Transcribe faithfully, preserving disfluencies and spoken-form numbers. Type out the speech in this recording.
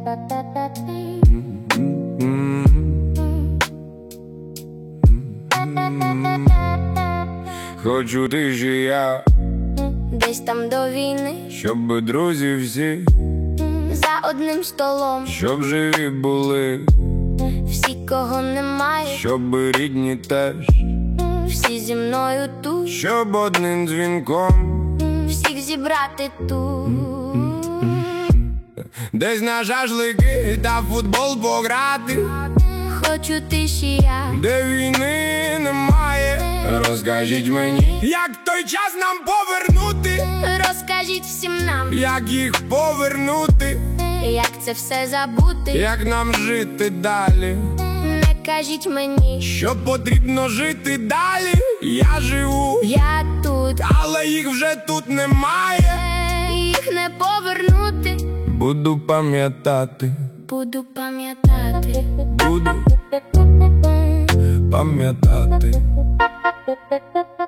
Хочу тиші я, десь там до війни, щоб друзі всі за одним столом, щоб живі були, всі, кого немає, щоб рідні теж, всі зі мною тут, щоб одним дзвінком всіх зібрати тут. десь на шашлики та футбол пограти, Хочу тиші я, де війни немає. Розкажіть мені, як той час нам повернути, розкажіть всім нам, як їх повернути, як це все забути. як нам жити далі, Не кажіть мені, що потрібно жити далі. Я живу, я тут, але їх вже тут немає. їх не повернути. Буду пам'ятати, Буду пам'ятати, буду пам'ятати.